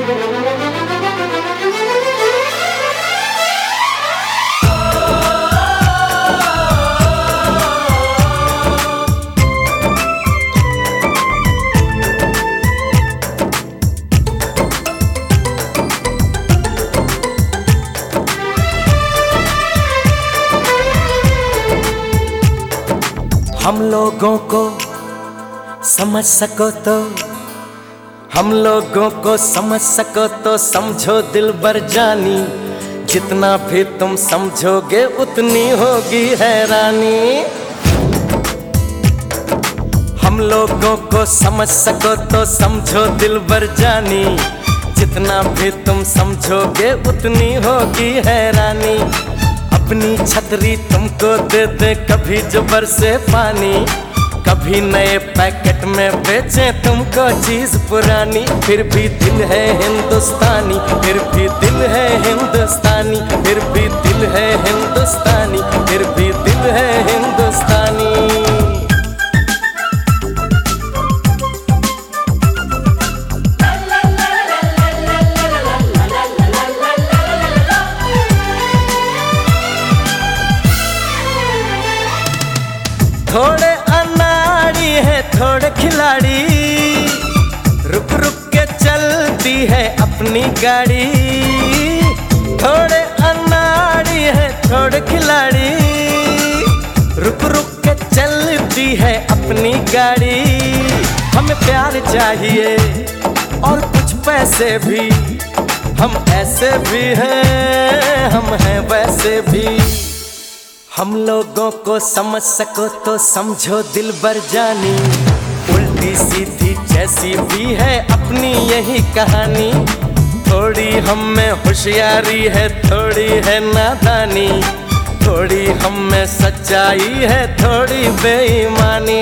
हम लोगों को समझ सको तो, हम लोगों को समझ सको तो समझो दिलबर जानी, जितना भी तुम समझोगे उतनी होगी हैरानी। हम लोगों को समझ सको तो समझो दिलबर जानी, जितना भी तुम समझोगे उतनी होगी हैरानी। अपनी छतरी तुमको दे दे कभी जो बरसे पानी, कभी नए पैकेट में बेचे तुमको चीज पुरानी। फिर भी दिल है हिंदुस्तानी, फिर भी दिल है हिंदुस्तानी, फिर भी दिल है हिंदुस्तानी, फिर भी दिल है हिंदुस्तानी। थोड़े अनाड़ी है थोड़े खिलाड़ी, रुक रुक के चलती है अपनी गाड़ी। थोड़े अनाड़ी है थोड़े खिलाड़ी, रुक रुक के चलती है अपनी गाड़ी। हमें प्यार चाहिए और कुछ पैसे भी, हम ऐसे भी हैं हम हैं वैसे भी। हम लोगों को समझ सको तो समझो दिलबर जानी, उल्टी सीधी जैसी भी है अपनी यही कहानी। थोड़ी हम में होशियारी है थोड़ी है नादानी, थोड़ी हम में सच्चाई है थोड़ी बेईमानी।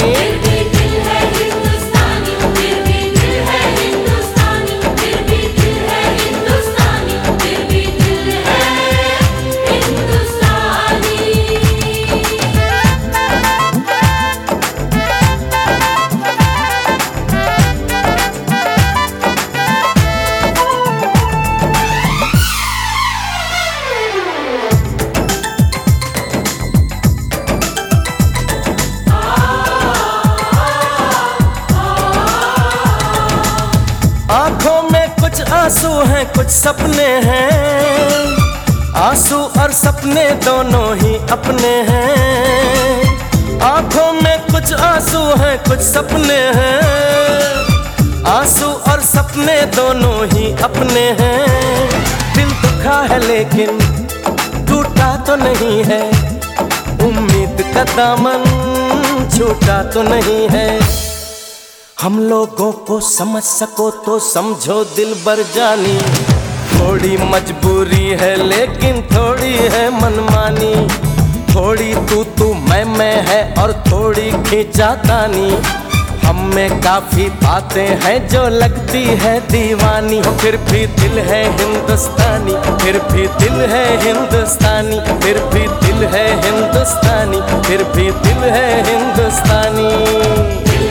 आंखों में कुछ आंसू हैं कुछ सपने हैं, आंसू और सपने दोनों ही अपने हैं। आंखों में कुछ आंसू हैं कुछ सपने हैं, आंसू और सपने दोनों ही अपने हैं। दिल दुखा है लेकिन टूटा तो नहीं है, उम्मीद का दामन छूटा तो नहीं है। हम लोगों को समझ सको तो समझो दिलबर जानी, थोड़ी मजबूरी है लेकिन थोड़ी है मनमानी। थोड़ी तू मैं है और थोड़ी खींचातानी, हम में काफी बातें हैं जो लगती है दीवानी। फिर भी दिल है हिंदुस्तानी, फिर भी दिल है हिंदुस्तानी, फिर भी दिल है हिंदुस्तानी, फिर भी दिल है हिंदुस्तानी।